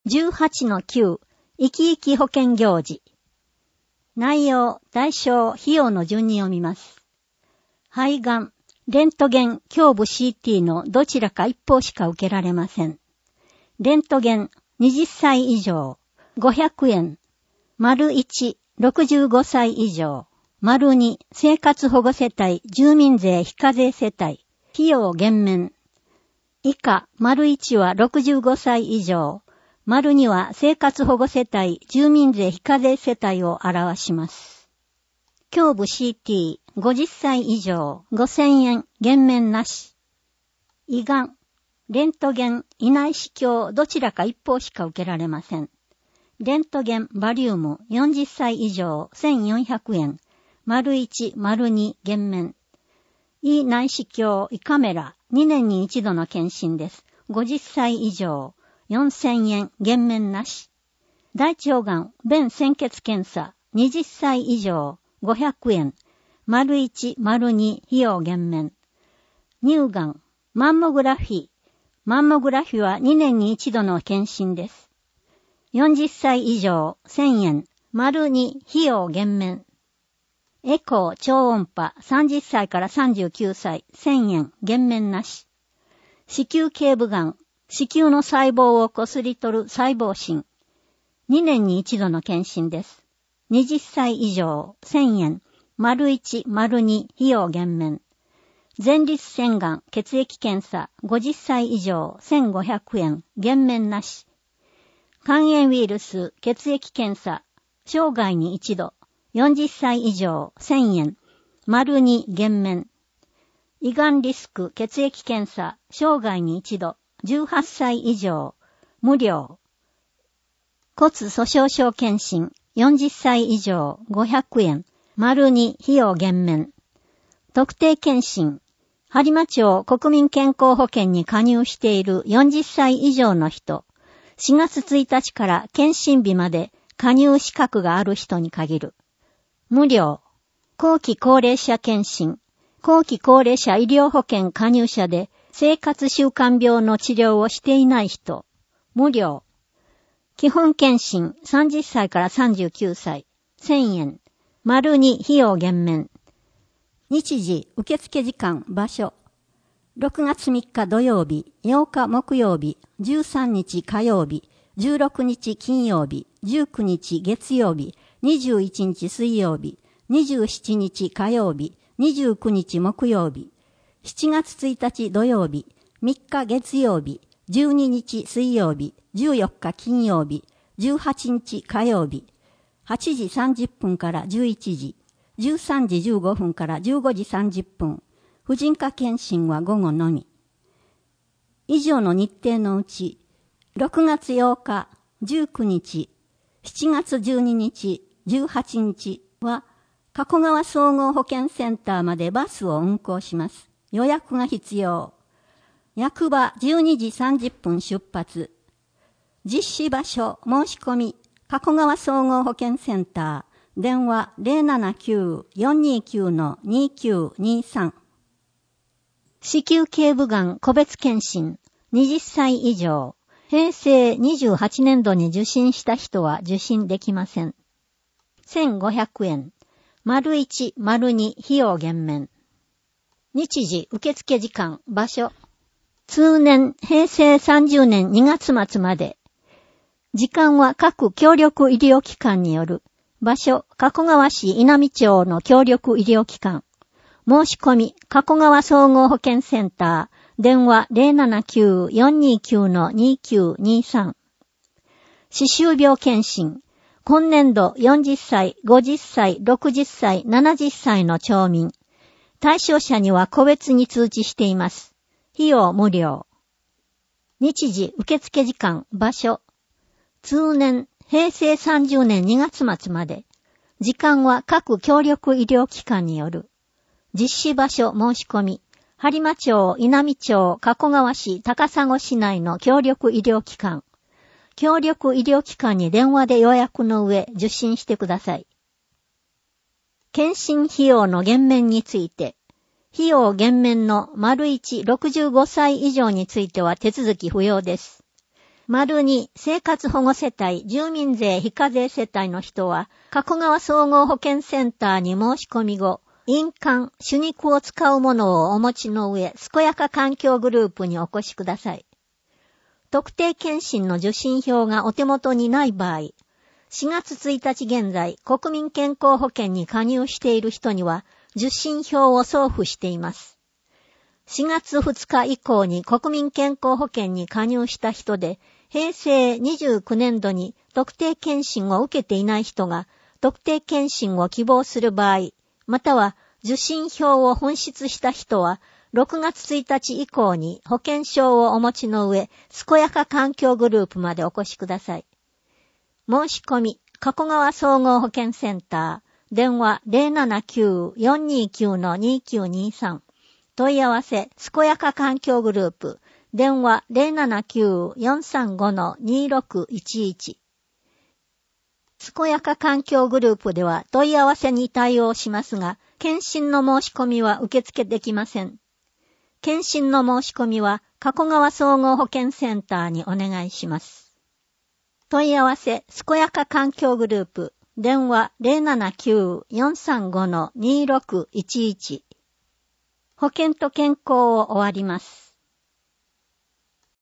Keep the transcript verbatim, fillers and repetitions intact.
じゅうはちのきゅう、生き生き保険行事。内容、対象、費用の順に読みます。肺がん、レントゲン、胸部 シーティー のどちらか一方しか受けられません。レントゲン、はたち以上、ごひゃくえん。丸いち、ろくじゅうごさい以上。丸に、生活保護世帯、住民税非課税世帯。費用減免。以下、丸いちはろくじゅうごさい以上。丸には生活保護世帯、住民税非課税世帯を表します。胸部 シーティー、ごじゅっさい以上、ごせんえん、減免なし。胃がん、レントゲン、胃内視鏡、どちらか一方しか受けられません。レントゲン、バリウム、よんじゅっさい以上、せんよんひゃくえん。丸いち、丸に、減免。胃内視鏡、胃カメラ、にねんに一度の検診です。ごじゅっさい以上、よんせんえん、減免なし。大腸がん、便潜血検査、はたち以上、ごひゃくえん。丸いち、丸に、費用減免。乳がん、マンモグラフィー。マンモグラフィーはにねんに一度の検診です。よんじゅっさい以上、せんえん。丸に、費用減免。エコー、超音波、さんじゅっさいからさんじゅうきゅうさい、せんえん、減免なし。子宮頸部がん、子宮の細胞をこすり取る細胞診。にねんに一度の検診です。はたち以上、せんえん。丸いち、丸に、費用減免。前立腺がん、血液検査、ごじゅっさい以上、せんごひゃくえん、減免なし。肝炎ウイルス、血液検査、生涯に一度、よんじゅっさい以上、せんえん。丸に、減免。胃がんリスク、血液検査、生涯に一度、じゅうはっさい以上、無料。骨粗鬆症検診、よんじゅっさい以上、ごひゃくえん。丸に、費用減免。特定健診。播磨町国民健康保険に加入しているよんじゅっさい以上の人。しがつついたちから検診日まで加入資格がある人に限る。無料。後期高齢者検診。後期高齢者医療保険加入者で生活習慣病の治療をしていない人。無料。基本検診さんじゅっさいからさんじゅうきゅうさい。せんえん。丸に費用減免。日時、受付時間、場所。ろくがつみっか土曜日、ようか木曜日、じゅうさんにち火曜日、じゅうろくにち金曜日、じゅうくにち月曜日、にじゅういちにち水曜日、にじゅうしちにち火曜日、にじゅうくにち木曜日、しちがつついたち土曜日、みっか月曜日、じゅうににち水曜日、じゅうよっか金曜日、じゅうはちにち火曜日、はちじさんじゅっぷんからじゅういちじ、じゅうさんじじゅうごふんからじゅうごじさんじゅっぷん、婦人科検診は午後のみ。以上の日程のうち、ろくがつようか、じゅうくにち、しちがつじゅうににち、じゅうはちにちは、加古川総合保健センターまでバスを運行します。予約が必要。役場じゅうにじさんじゅっぷん出発。実施場所申し込み、加古川総合保健センター。電話 ゼロななきゅう よんにきゅう にきゅうにさん。子宮頸部がん個別検診はたち以上、平成にじゅうはちねんどに受診した人は受診できません。せんごひゃくえん。丸いち、丸に、費用減免。日時、受付時間、場所。通年、平成さんじゅうねんにがつまつまで。時間は各協力医療機関による。場所、加古川市稲美町の協力医療機関。申し込み、加古川総合保健センター。電話 ゼロななきゅう よんにきゅう にきゅうにさん。歯周病検診。今年度よんじゅっさい、ごじゅっさい、ろくじゅっさい、ななじゅっさいの町民。対象者には個別に通知しています。費用無料。日時、受付時間、場所。通年、平成さんじゅうねんにがつまつまで。時間は各協力医療機関による。実施場所申し込み。播磨町、稲美町、加古川市、高砂市内の協力医療機関。協力医療機関に電話で予約の上受診してください。検診費用の減免について。費用減免の丸いち、ろくじゅうごさい以上については手続き不要です。 丸に生活保護世帯、住民税非課税世帯の人は、加古川総合保健センターに申し込み後、印鑑、手肉を使うものをお持ちの上、健やか環境グループにお越しください。特定健診の受診票がお手元にない場合、しがつついたち現在、国民健康保険に加入している人には、受診票を送付しています。しがつふつか以降に国民健康保険に加入した人で、へいせいにじゅうきゅうねんどに特定健診を受けていない人が、特定健診を希望する場合、または受診票を紛失した人は、ろくがつついたち以降に保険証をお持ちの上、健やか環境グループまでお越しください。申し込み、加古川総合保健センター、電話 ゼロななきゅう よんにきゅう にきゅうにさん、問い合わせ、健やか環境グループ、電話 ゼロななきゅう よんさんご にろくいちいち。健やか環境グループでは問い合わせに対応しますが、検診の申し込みは受付できません。検診の申し込みは、加古川総合保健センターにお願いします。問い合わせ、健やか環境グループ、電話 ゼロななきゅう よんさんご にろくいちいち。保険と健康を終わります。